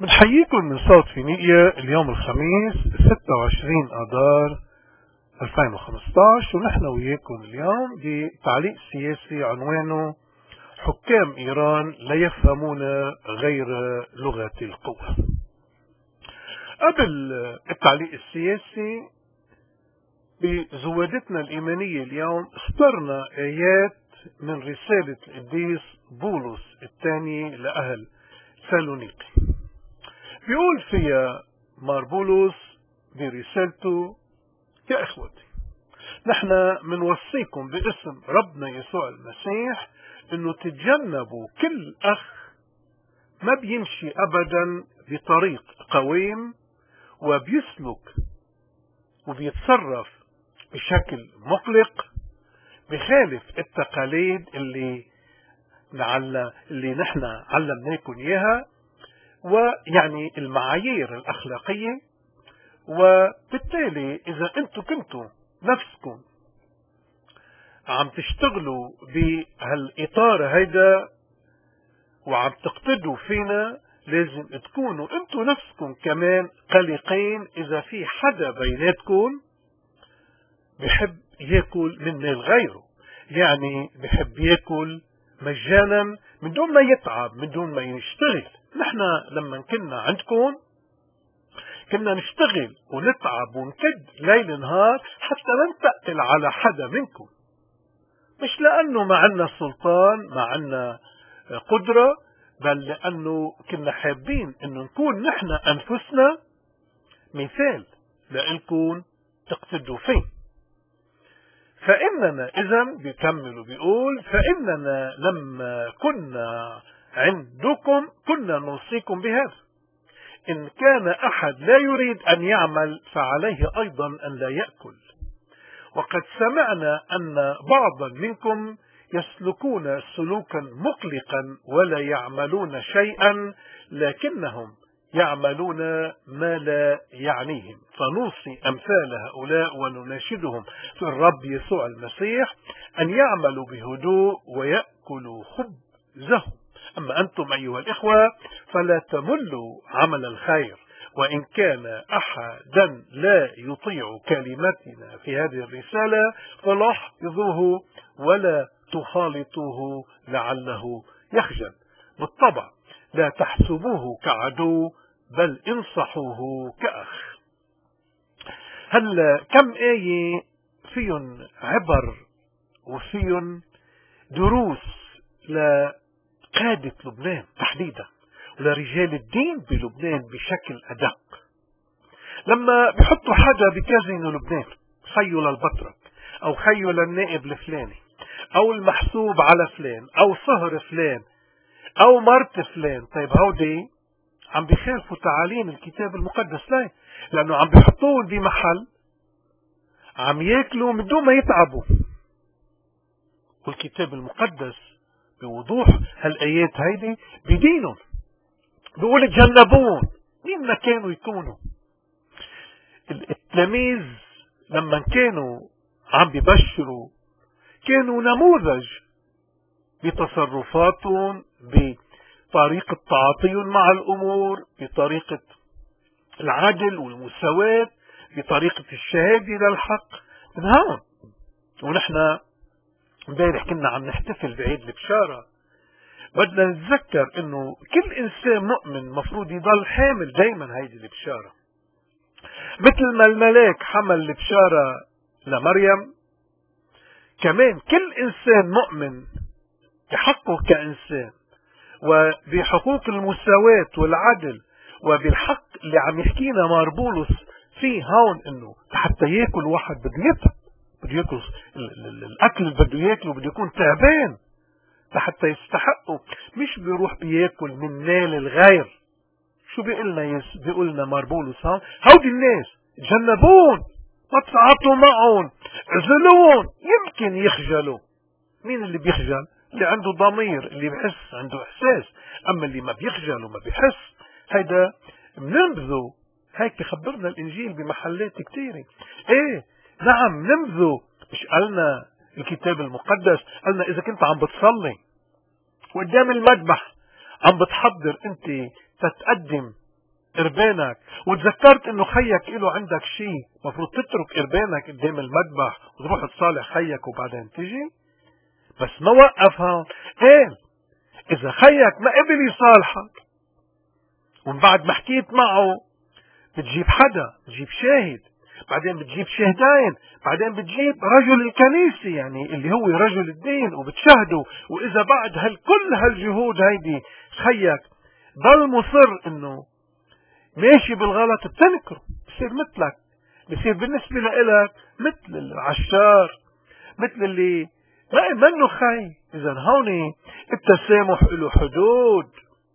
بنحييكم من صوت فينيقيا اليوم الخميس 26 آذار 2015، ونحن وياكم اليوم بتعليق سياسي عنوانه حكام إيران لا يفهمون غير لغة القوة. قبل التعليق السياسي بزوادتنا الإيمانية اليوم اخترنا آيات من رسالة القديس بولس الثاني لأهل سالونيقي. بيقول فيها مار بولس برسالته: يا إخوتي، نحن منوصيكم باسم ربنا يسوع المسيح انه تتجنبوا كل اخ ما بيمشي ابدا بطريق قويم وبيسلك وبيتصرف بشكل مقلق بخالف التقاليد اللي نحن علمناكم اياها، ويعني المعايير الاخلاقية. وبالتالي اذا انتم كنتوا نفسكم عم تشتغلوا بهالاطار هيدا وعم تقتدوا فينا، لازم تكونوا انتم نفسكم كمان قلقين اذا في حدا بيناتكم بحب ياكل من مال غيره، يعني بحب ياكل مجانا من دون ما يتعب، من دون ما يشتغل. نحن لما كنا عندكم كنا نشتغل ونتعب ونكد ليل نهار حتى ننتقل على حدا منكم، مش لأنه ما عنا سلطان، ما عنا قدرة، بل لأنه كنا حابين أنه نكون نحن أنفسنا مثال لإلكم تقتدوا فيه. فإننا إذن بيكمل بيقول: فإننا لما كنا عندكم كنا نوصيكم بهذا، إن كان أحد لا يريد أن يعمل فعليه أيضا أن لا يأكل. وقد سمعنا أن بعضا منكم يسلكون سلوكا مقلقا ولا يعملون شيئا، لكنهم يعملون ما لا يعنيهم، فنوصي أمثال هؤلاء ونناشدهم في الرب يسوع المسيح أن يعملوا بهدوء ويأكلوا خبزهم. أما أنتم أيها الإخوة فلا تملوا عمل الخير، وإن كان أحدا لا يطيع كلمتنا في هذه الرسالة فلاحظوه ولا تخالطوه لعله يخجل. بالطبع لا تحسبوه كعدو بل انصحوه كأخ. هل كم آية فيهم عبر وفيهم دروس لقادة لبنان تحديدا ولرجال الدين بلبنان بشكل أدق. لما بيحطوا حدا بكازينو لبنان، خيو للبطرك أو خيو للنائب الفلاني أو المحسوب على فلان أو صهر فلان أو مرت فلان، طيب هودي عم بيخالفوا تعاليم الكتاب المقدس. ليه؟ لأنه عم بيحطوهم بمحل عم ياكلوا من دون ما يتعبوا. والكتاب المقدس بوضوح هالآيات هيدي بدينهم بيقول: تجنبون مين ما كانوا يكونوا. التلاميذ لما كانوا عم بيبشروا كانوا نموذج بتصرفاتهم، بطريقة تعاطيهم مع الأمور، بطريقة العدل والمساواة، بطريقة الشهادة للحق من هون. ونحن امبارح كنا عم نحتفل بعيد البشارة. بدنا نتذكر انه كل انسان مؤمن مفروض يضل حامل دايما هيدي البشارة، مثل ما الملاك حمل البشارة لمريم. كمان كل انسان مؤمن بحقه كإنسان وبحقوق المساواة والعدل وبالحق اللي عم يحكينا مار بولس فيه هون، انه حتى ياكل واحد بده يتعب، بده ياكل الاكل اللي بده ياكله بده يكون تعبان حتى يستحقه، مش بيروح بياكل من مال الغير. شو بيقولنا مار بولس هون؟ هودي الناس تجنبون، ما تتعاطوا معهم، اعزلوهم، يمكن يخجلوا. مين اللي بيخجل؟ اللي عنده ضمير، اللي بحس عنده احساس. اما اللي ما بيخجل وما بيحس هيدا بننبذه. هيك خبرنا الانجيل بمحلات كتيرة. ايه نعم ننبذه. مش قالنا الكتاب المقدس؟ قالنا اذا كنت عم بتصلي وقدام المذبح عم بتحضر انت تتقدم قربانك وتذكرت انه خيك له عندك شيء، مفروض تترك قربانك قدام المذبح وتروح تصالح خيك وبعدين تجي. بس ما وقف هون، قال اذا خيك ما قبل يصالحك ومن بعد ما حكيت معه بتجيب حدا، بتجيب شاهد، بعدين بتجيب شهدين، بعدين بتجيب رجل الكنيسة يعني اللي هو رجل الدين وبتشهده. واذا بعد كل هالجهود هيدي خيك ضل مصر انه ماشي بالغلط بتنكره، بصير مثلك، بصير بالنسبة لإلك مثل العشار، مثل اللي ما منه خي. اذا هون التسامح له حدود،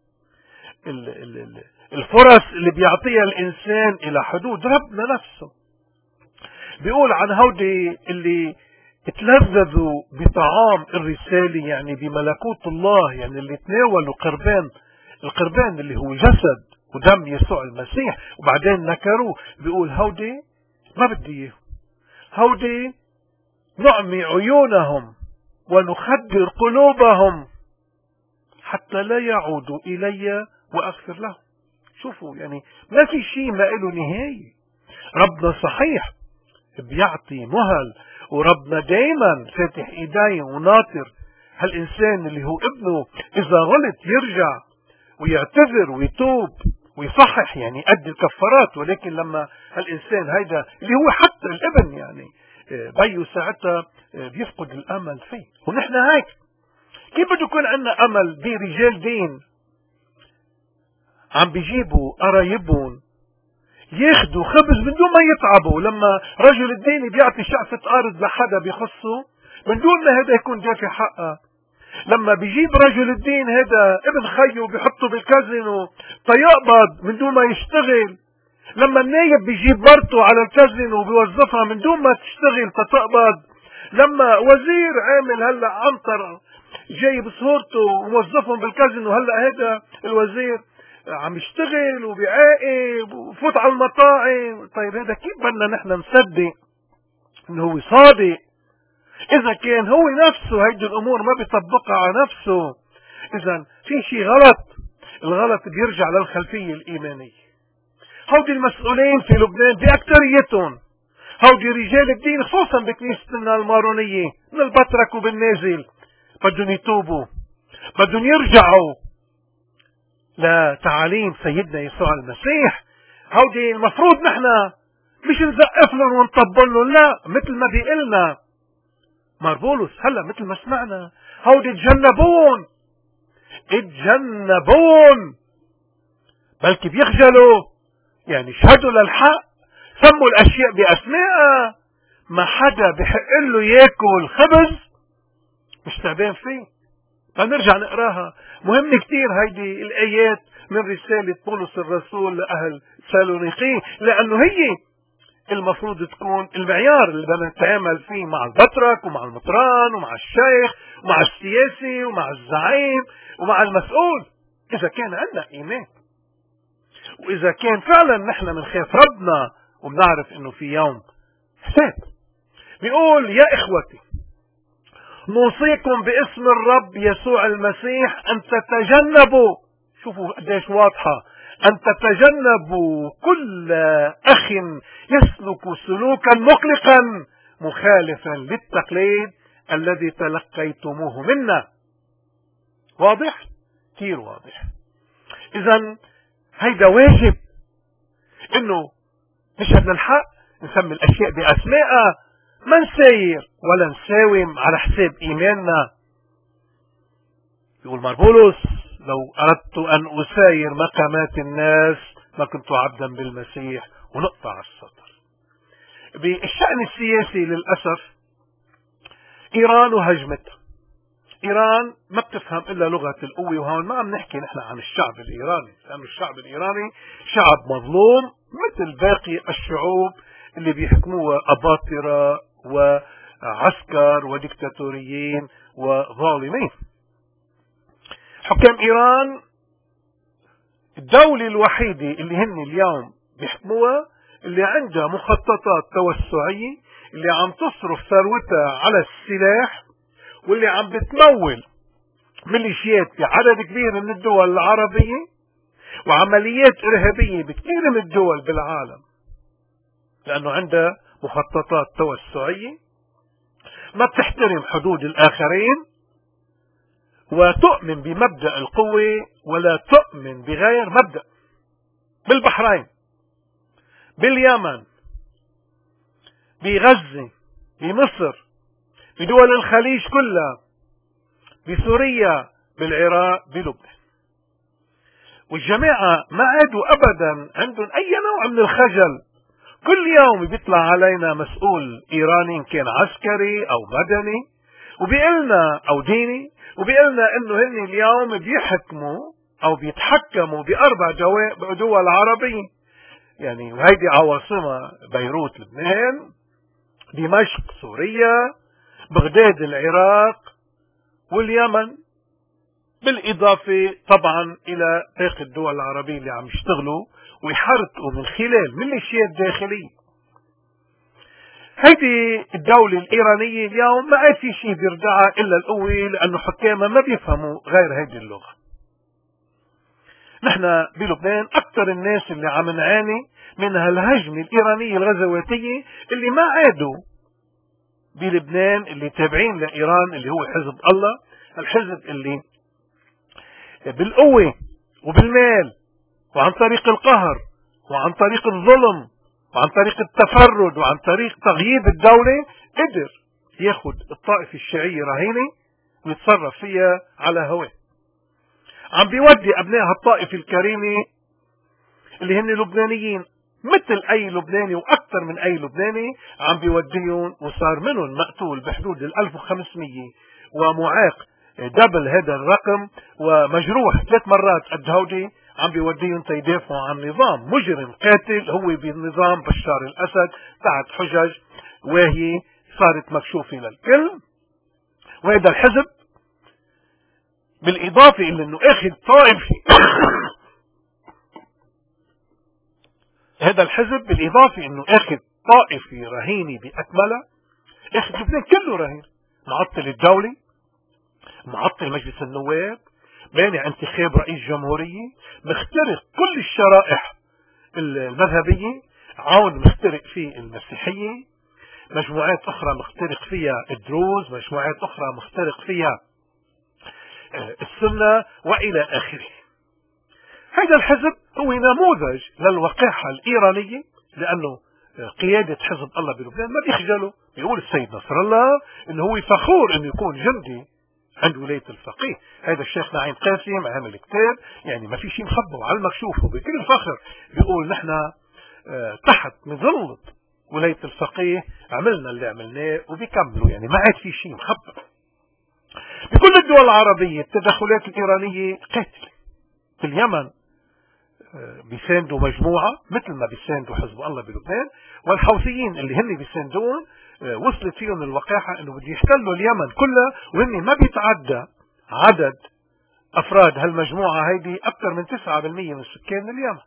الفرص اللي بيعطيها الانسان الى حدود. ربنا نفسه بيقول عن هودي اللي اتلذذوا بطعام الرسالة يعني بملكوت الله، يعني اللي تناولوا القربان اللي هو جسد ودم يسوع المسيح وبعدين نكروه، بيقول هودي ما بدي اياه، هودي نعمي عيونهم ونخدر قلوبهم حتى لا يعودوا الي واغفر لهم. شوفوا يعني ما في شيء ما له نهاية. ربنا صحيح بيعطي مهل، وربنا دايما فاتح ايديه وناطر هالانسان اللي هو ابنه اذا غلط يرجع ويعتذر ويتوب ويصحح يعني قد الكفارات. ولكن لما هالانسان هيدا اللي هو حتى الابن يعني بيو ساعتها بيفقد الامل فيه. ونحن هيك كيف بده يكون عندنا امل برجال دين عم بيجيبوا قرايبهم ياخدوا خبز من دون ما يتعبوا؟ لما رجل الدين بيعطي شقفة ارض لحدا بيخصه من دون ما هذا يكون دافع حقها، لما بيجيب رجل الدين هذا ابن خيه بيحطه بالكازينو تيقبض من دون ما يشتغل، لما النايب بيجيب مرته على الكازينو وبيوظفها من دون ما تشتغل تتقبض، لما وزير عامل هلا عنتر جايب صورته وموظفهم بالكازينو هلا هذا الوزير عم يشتغل وبيعاقب وفوت على المطاعم. طيب هذا كيف بدنا نحن نصدق انه هو صادق اذا كان هو نفسه هيدي الامور ما بيطبقها على نفسه؟ اذا في شيء غلط. الغلط بيرجع للخلفية الايمانية. هودي المسؤولين في لبنان باكثريتهم هودي رجال الدين خصوصا بكنيستنا المارونية من البطرك وبالنازل بدهم يتوبوا، بدهم يرجعوا لتعاليم سيدنا يسوع المسيح. هودي المفروض نحن مش نزقف لهم ونطبل لهم، لا، مثل ما بيقلنا مار بولس هلا مثل ما سمعنا هودي اتجنبون بلكي بيخجلوا يعني شهدوا للحق، سموا الاشياء باسمائها. ما حدا بحق له ياكل خبز مش تعبان فيه. فنرجع نقراها، مهم كتير هيدي الايات من رسالة بولس الرسول لأهل سالونيقي، لأنه هي المفروض تكون المعيار اللي بدنا نتعامل فيه مع البطرك ومع المطران ومع الشيخ ومع السياسي ومع الزعيم ومع المسؤول. إذا كان عندنا إيمان وإذا كان فعلا نحن منخاف ربنا وبنعرف إنه في يوم حساب. بيقول يا إخوتي نوصيكم باسم الرب يسوع المسيح أن تتجنبوا، شوفوا قديش واضحة، أن تتجنبوا كل أخ يسلك سلوكا مقلقا مخالفا للتقليد الذي تلقيتموه منا. واضح؟ كثير واضح. إذن هيدا واجب إنه نشهد للحق، نسمي الأشياء بأسمائها، ما نساير ولا نساوم على حساب إيماننا. يقول ماربولوس لو أردت أن أساير مقامات الناس ما كنت عبدا بالمسيح. ونقطع السطر. بالشأن السياسي للأسف إيران وهجمتها. إيران ما بتفهم إلا لغة القوة، وهون ما عم نحكي نحن عن الشعب الإيراني، لأن الشعب الإيراني شعب مظلوم مثل باقي الشعوب اللي بيحكموها أباطرة وعسكر وديكتاتوريين وظالمين. حكام إيران الدولة الوحيدة اللي هن اليوم بيحكموها اللي عندها مخططات توسعية، اللي عم تصرف ثروتها على السلاح، واللي عم بتمول ميليشيات في عدد كبير من الدول العربية وعمليات إرهابية بكثير من الدول بالعالم، لأنه عندها مخططات توسعية ما بتحترم حدود الآخرين وتؤمن بمبدأ القوة ولا تؤمن بغير مبدأ. بالبحرين، باليمن، بغزة، بمصر، بدول الخليج كلها، بسوريا، بالعراق، بلبنان. والجماعة ما عادوا أبدا عندهم أي نوع من الخجل. كل يوم بيطلع علينا مسؤول إيراني إن كان عسكري أو مدني وبيقلنا أو ديني وبيقلنا إنه هن اليوم بيحكموا أو بيتحكموا بأربع دول عربية، يعني وهيدي عواصمها بيروت لبنان، دمشق سوريا، بغداد العراق، واليمن، بالإضافة طبعا إلى باقي الدول العربية اللي عم يشتغلوا ويحرقوا من خلال ميليشيات داخلية. هيدي الدولة الإيرانية اليوم ما عاد في شيء بيردعها إلا القوة، لأنه حكامها ما بيفهموا غير هيدي اللغة. نحن بلبنان أكثر الناس اللي عم نعاني من هالهجمة الإيرانية الغزواتية اللي ما عادوا بلبنان، اللي تابعين لإيران، اللي هو حزب الله، الحزب اللي بالقوة وبالمال وعن طريق القهر وعن طريق الظلم وعن طريق التفرد وعن طريق تغييب الدولة قدر ياخد الطائفة الشيعية رهينة ويتصرف فيها على هواه. عم بيودي أبناء هالطائفة الكريمة اللي هن لبنانيين مثل أي لبناني وأكثر من أي لبناني، عم بيوديهم، وصار منهم مقتول بحدود 1500 ومعاق دبل هذا الرقم ومجروح 3 مرات قد هودي، عم بيوديهم تيدافعوا عن نظام مجرم قاتل هو بنظام بشار الأسد تحت حجج وهي صارت مكشوفة للكل. وهذا الحزب بالإضافة إلى أنه أخذ طائفة هذا الحزب بالإضافة أنه أخذ طائفة رهينة بأكملها، أخذ لبنان كله رهين، معطل الدولة، معطل مجلس النواب، مانع انتخاب رئيس جمهورية، مخترق كل الشرائح المذهبية، عون مخترق في المسيحية، مجموعات أخرى مخترق فيها الدروز، مجموعات أخرى مخترق فيها السنة وإلى آخره. هذا الحزب هو نموذج للوقاحة الإيرانية، لأنه قيادة حزب الله بلبنان ما بيخجلوا، بيقول السيد نصر الله إنه هو فخور إنه يكون جندي عند ولاية الفقيه. هذا الشيخ نعيم قاسم عامل كتاب، يعني ما في شيء مخبى على المكشوف، وبكل فخر بيقول نحن تحت مظلة ولاية الفقيه عملنا اللي عملناه، وبيكملوا يعني ما عاد في شيء مخبى. بكل الدول العربية التدخلات الإيرانية قاتلة. في اليمن بيساندوا مجموعة مثل ما بيساندوا حزب الله بلبنان، والحوثيين اللي هن بيساندون وصلت فيهم الوقاحة انه بده يحتلوا اليمن كلها، وهن ما بيتعدى عدد افراد هالمجموعة هيدي اكثر من 9% من سكان اليمن.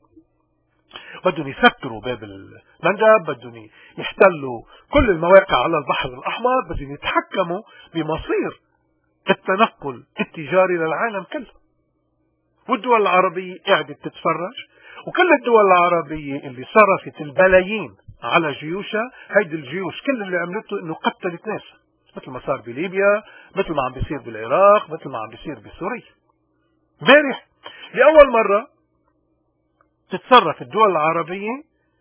بدهم يسكروا باب المندب، بدهم يحتلوا كل المواقع على البحر الاحمر، بدهم يتحكموا بمصير التنقل التجاري للعالم كله. والدول العربية قاعدة تتفرج، وكل الدول العربية اللي صرفت البلايين على جيوشها، هيدي الجيوش كل اللي عملته انه قتلت ناس، مثل ما صار بليبيا، مثل ما عم بيصير بالعراق، مثل ما عم بيصير بسوريا. امبارح لأول مرة تتصرف الدول العربية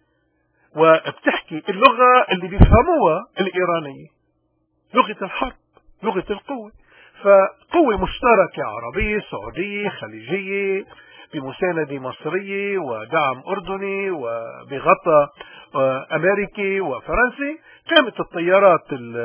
وبتحكي اللغة اللي بيفهموها الإيرانية، لغة الحرب، لغة القوة. فقوة مشتركة عربية سعودية خليجية بمساندة مصرية ودعم أردني وبغطاء أمريكي وفرنسي، قامت الطيارات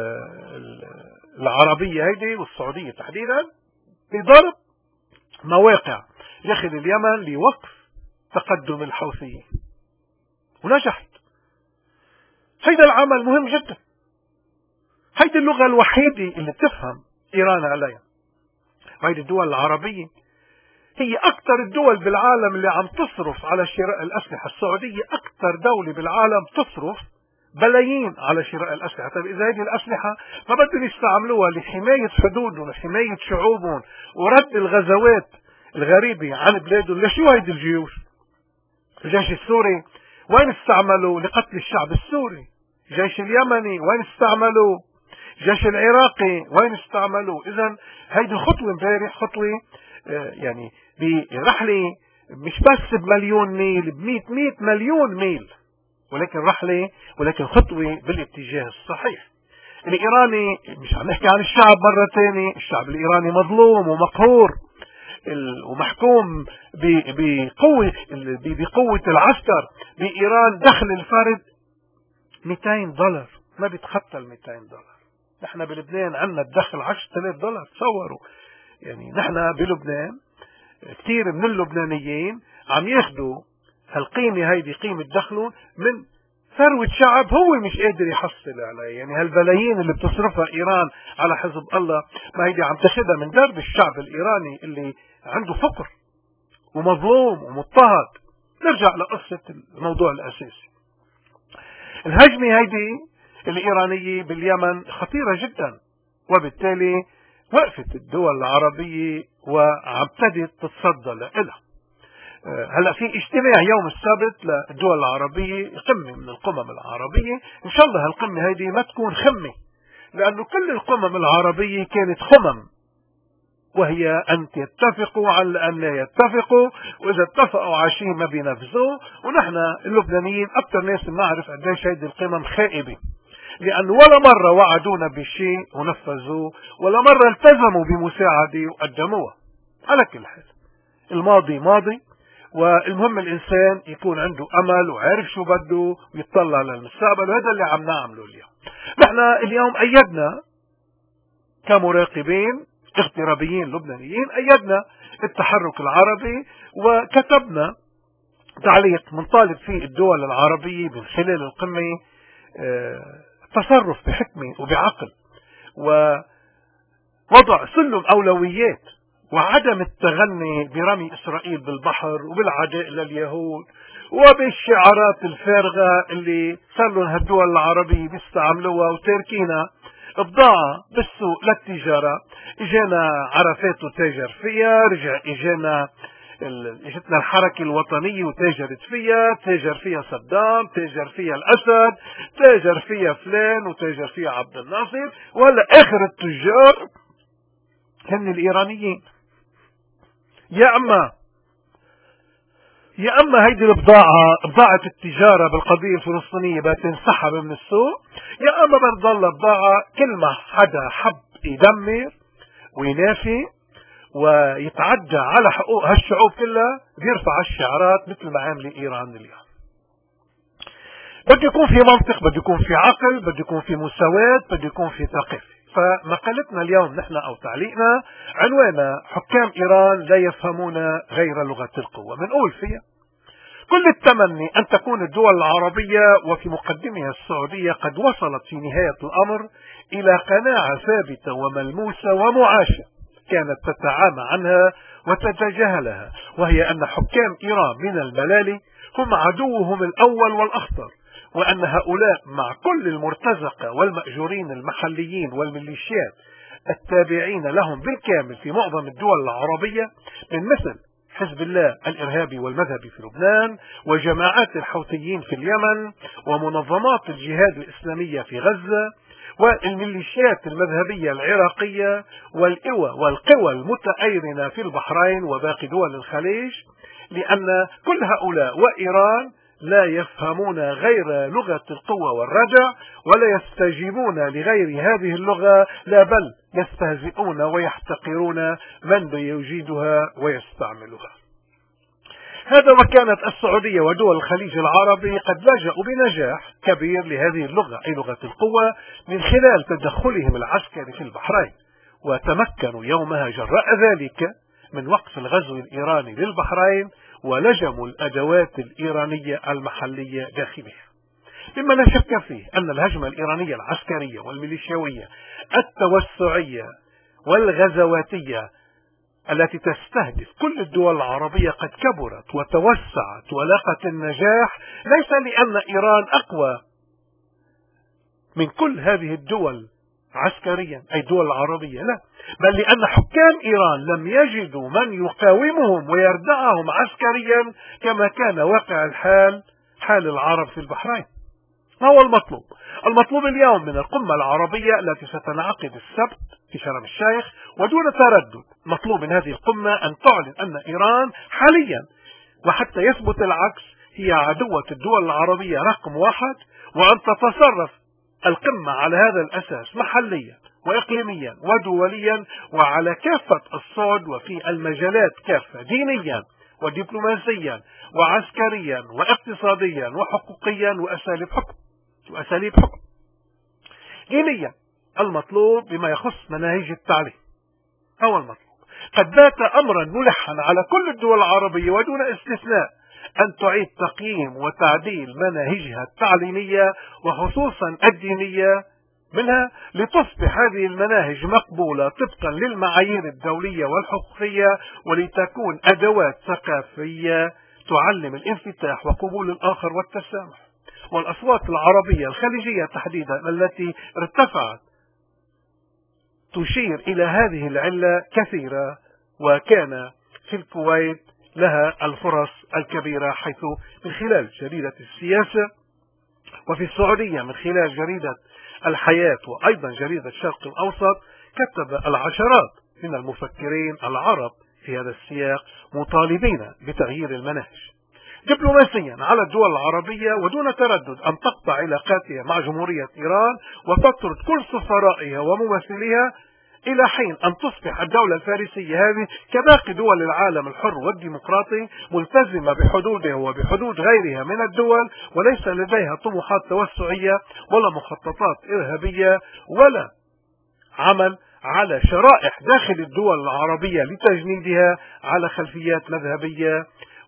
العربية هيدي والسعودية تحديدا بضرب مواقع داخل اليمن لوقف تقدم الحوثيين، ونجحت. هيدا العمل مهم جدا. هيدي اللغة الوحيدة اللي بتفهم إيران عليها. وهيدي الدول العربية هي أكثر الدول بالعالم اللي عم تصرف على شراء الأسلحة. السعودية أكثر دولة بالعالم تصرف بلايين على شراء الأسلحة. طيب إذا هذه الأسلحة ما بدهم يستعملوها لحماية حدودهم، لحماية شعوبهم، ورد الغزوات الغريبة عن بلادهم. لشو هيدي الجيوش؟ الجيش السوري وين استعملوا لقتل الشعب السوري؟ الجيش اليمني وين استعملوا؟ الجيش العراقي وين استعملوا؟ إذا هيدي خطوة امبارح، خطوة يعني برحلة مش بس بمليون ميل، ب100 مليون ميل، ولكن رحلة، ولكن خطوة بالاتجاه الصحيح. الإيراني، مش عم نحكي عن الشعب مرة ثانية، الشعب الإيراني مظلوم ومقهور ومحكوم بقوة العسكر. بإيران دخل الفرد $200، ما بيتخطى $200. نحن بلبنان عندنا الدخل $10,000. تصوروا يعني نحن بلبنان كثير من اللبنانيين عم ياخدوا هالقيمة، هيدي قيمة دخله من ثروة شعب هو مش قادر يحصل عليه. يعني هالبلايين اللي بتصرفها إيران على حزب الله، ما هيدي عم تاخدها من درب الشعب الإيراني اللي عنده فقر ومظلوم ومضطهد. نرجع لقصة الموضوع الأساسي. الهجمة هيدي الإيرانية باليمن خطيرة جدا، وبالتالي وقفت الدول العربية وابتدت تتصدى لها. هلا في اجتماع يوم السبت للدول العربية، قمة من القمم العربية. ان شاء الله هالقمة هيدي ما تكون خمة، لأنه كل القمم العربية كانت خمم، وهي أن يتفقوا على أن لا يتفقوا، وإذا اتفقوا على شيء ما بينفذوه. ونحن اللبنانيين أكثر ناس بنعرف قديش هيدي القمم خائبة، لأنه ولا مرة وعدونا بشيء ونفذوه، ولا مرة التزموا بمساعدة وقدموها. على كل حال الماضي ماضي، والمهم الإنسان يكون عنده أمل وعارف شو بده ويطلع للمستقبل، وهذا اللي عم نعمله اليوم. نحن اليوم أيدنا كمراقبين اغترابيين لبنانيين، أيدنا التحرك العربي وكتبنا تعليق بنطالب فيه الدول العربية من خلال القمة تصرف بحكمة وبعقل، ووضع سلم أولويات، وعدم التغني برمي إسرائيل بالبحر وبالعداء لليهود وبالشعارات الفارغة اللي صار لهم هالدول العربية بيستعملوها، وتاركينا بضاعة بالسوق للتجارة. اجانا عرفات وتاجر فيها، رجع اجتنا الحركة الوطنية وتاجرت فيها، تاجر فيها صدام، تاجر فيها الأسد، تاجر فيها فلان، وتاجر فيها عبد الناصر، وهلا آخر التجار هن الإيرانيين. يا أما هيدي البضاعة، بضاعة التجارة بالقضية الفلسطينية بتنسحب من السوق، يا أما بتضل بضاعة كل ما حدا حب يدمر وينافي ويتعدى على حقوق هالشعوب كلها بيرفع الشعارات مثل ما عامل إيران اليوم. بده يكون في منطق، بده يكون في عقل، بده يكون في مساواة، بده يكون في ثقافة. فمقالتنا اليوم نحن أو تعليقنا عنوانا: حكام إيران لا يفهمون غير لغة القوة. بنقول فيها كل التمني أن تكون الدول العربية وفي مقدمها السعودية قد وصلت في نهاية الأمر إلى قناعة ثابتة وملموسة ومعاشة كانت تتعامى عنها وتتجاهلها، وهي أن حكام إيران من الملالي هم عدوهم الأول والأخطر، وأن هؤلاء مع كل المرتزقة والمأجورين المحليين والميليشيات التابعين لهم بالكامل في معظم الدول العربية، من مثل حزب الله الإرهابي والمذهبي في لبنان، وجماعات الحوثيين في اليمن، ومنظمات الجهاد الإسلامية في غزة، والميليشيات المذهبية العراقية، والقوى المتأيرنة في البحرين وباقي دول الخليج، لأن كل هؤلاء وإيران لا يفهمون غير لغة القوة والردع، ولا يستجيبون لغير هذه اللغة، لا بل يستهزئون ويحتقرون من يجيدها ويستعملها. هذا وكانت السعودية ودول الخليج العربي قد لجأوا بنجاح كبير لهذه اللغة، أي لغة القوة، من خلال تدخلهم العسكري في البحرين، وتمكنوا يومها جراء ذلك من وقف الغزو الإيراني للبحرين، ولجموا الأدوات الإيرانية المحلية داخلها. مما لا شك فيه أن الهجمة الإيرانية العسكرية والميليشيوية التوسعية والغزواتية التي تستهدف كل الدول العربية قد كبرت وتوسعت ولاقت النجاح، ليس لأن إيران أقوى من كل هذه الدول عسكريا أي الدول العربية، لا، بل لأن حكام إيران لم يجدوا من يقاومهم ويردعهم عسكريا كما كان واقع الحال حال العرب في البحرين. ما هو المطلوب؟ المطلوب اليوم من القمة العربية التي ستنعقد السبت في شرم الشيخ ودون تردد، مطلوب من هذه القمة أن تعلن أن إيران حاليا وحتى يثبت العكس هي عدوة الدول العربية رقم 1، وأن تتصرف القمة على هذا الأساس محليا وإقليميا ودوليا وعلى كافة الصعد وفي المجالات كافة، دينيا ودبلوماسيا وعسكريا واقتصاديا وحقوقيا وأساليب حكم. دينيا المطلوب بما يخص مناهج التعليم، هو المطلوب قد بات أمرا ملحا على كل الدول العربية ودون استثناء أن تعيد تقييم وتعديل مناهجها التعليمية وخصوصا الدينية منها لتصبح هذه المناهج مقبولة طبقا للمعايير الدولية والحقوقية، ولتكون أدوات ثقافية تعلم الانفتاح وقبول الآخر والتسامح. والأصوات العربية الخليجية تحديدا التي ارتفعت تشير إلى هذه العلة كثيرة، وكان في الكويت لها الفرص الكبيرة حيث من خلال جريدة السياسة، وفي السعودية من خلال جريدة الحياة وأيضا جريدة الشرق الأوسط كتب العشرات من المفكرين العرب في هذا السياق مطالبين بتغيير المناهج. دبلوماسيا على الدول العربية ودون تردد أن تقطع علاقاتها مع جمهورية إيران وتطرد كل سفرائها وممثليها إلى حين أن تصبح الدولة الفارسية هذه كباقي دول العالم الحر والديمقراطي ملتزمة بحدودها وبحدود غيرها من الدول، وليس لديها طموحات توسعية ولا مخططات إرهابية ولا عمل على شرائح داخل الدول العربية لتجنيدها على خلفيات مذهبية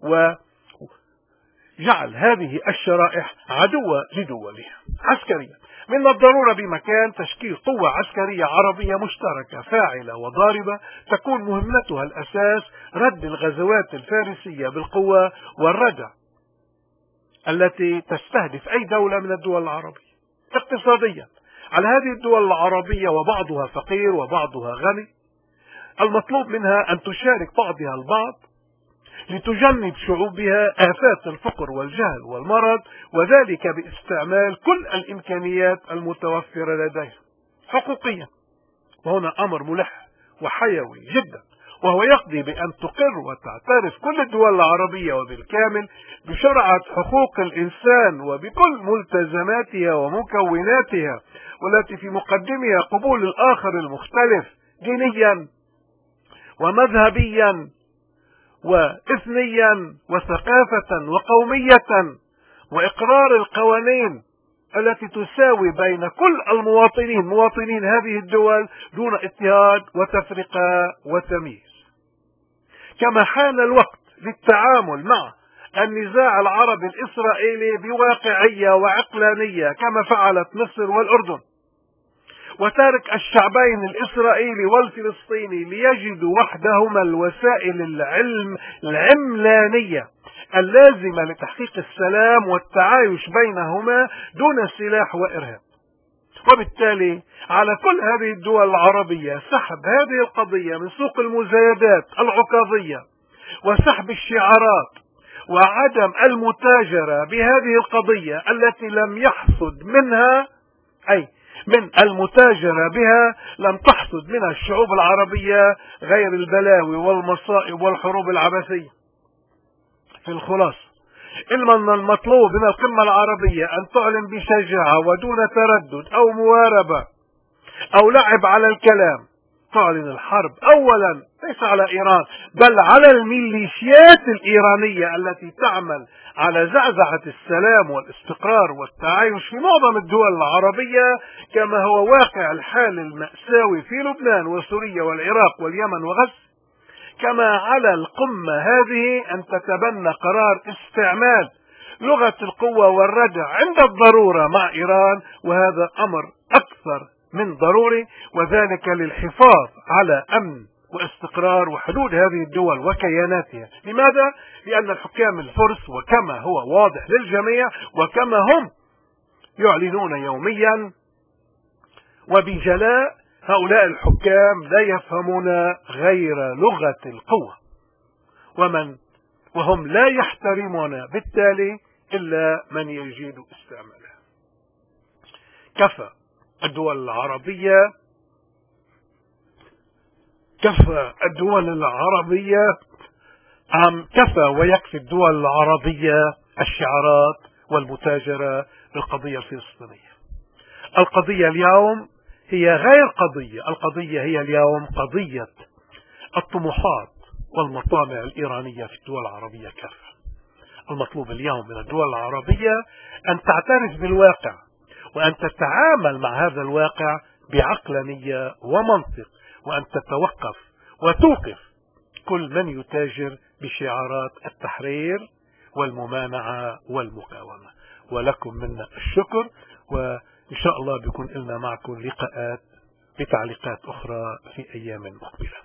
وجعل هذه الشرائح عدوة لدولها. عسكريا من الضرورة بمكان تشكيل قوة عسكرية عربية مشتركة فاعلة وضاربة تكون مهمتها الأساس رد الغزوات الفارسية بالقوة والردع التي تستهدف أي دولة من الدول العربية. اقتصاديا على هذه الدول العربية وبعضها فقير وبعضها غني، المطلوب منها أن تشارك بعضها البعض لتجنب شعوبها آفات الفقر والجهل والمرض، وذلك باستعمال كل الإمكانيات المتوفرة لديها. حقوقيا وهنا أمر ملح وحيوي جدا، وهو يقضي بأن تقر وتعترف كل الدول العربية وبالكامل بشرعة حقوق الإنسان وبكل ملتزماتها ومكوناتها، والتي في مقدمها قبول الآخر المختلف دينيا ومذهبيا وإثنيا وثقافة وقومية، وإقرار القوانين التي تساوي بين كل المواطنين مواطنين هذه الدول دون اضطهاد وتفرقة وتمييز. كما حان الوقت للتعامل مع النزاع العربي الإسرائيلي بواقعية وعقلانية كما فعلت مصر والأردن، وترك الشعبين الإسرائيلي والفلسطيني ليجدوا وحدهما الوسائل العملانية اللازمة لتحقيق السلام والتعايش بينهما دون سلاح وإرهاب. وبالتالي على كل هذه الدول العربية سحب هذه القضية من سوق المزايدات العكاظية وسحب الشعارات وعدم المتاجرة بهذه القضية التي لم يحصد منها أي من المتاجرة بها لم تحصد منها الشعوب العربية غير البلاوي والمصائب والحروب العبثية. في الخلاصة المطلوب من القمة العربية أن تعلن بشجاعة ودون تردد أو مواربة أو لعب على الكلام، تعلن الحرب أولا ليس على إيران بل على الميليشيات الإيرانية التي تعمل على زعزعة السلام والاستقرار والتعايش في معظم الدول العربية، كما هو واقع الحال المأساوي في لبنان وسوريا والعراق واليمن وغزة. كما على القمة هذه أن تتبنى قرار استعمال لغة القوة والردع عند الضرورة مع إيران، وهذا أمر أكثر من ضروري، وذلك للحفاظ على أمن واستقرار وحدود هذه الدول وكياناتها. لماذا؟ لأن الحكام الفرس وكما هو واضح للجميع وكما هم يعلنون يوميا وبجلاء هؤلاء الحكام لا يفهمون غير لغة القوة، وهم لا يحترمون بالتالي إلا من يجيد استعمالها. كفى الدول العربية كفى ويكفي الدول العربية الشعارات والمتاجرة بالقضية الفلسطينية. القضية اليوم هي غير قضية، القضية هي اليوم قضية الطموحات والمطامع الإيرانية في الدول العربية كافة. المطلوب اليوم من الدول العربية أن تعترف بالواقع وأن تتعامل مع هذا الواقع بعقلانية ومنطق، وأن تتوقف وتوقف كل من يتاجر بشعارات التحرير والممانعة والمقاومة. ولكم منا الشكر، وإن شاء الله بيكون لنا معكم لقاءات بتعليقات أخرى في أيام مقبلة.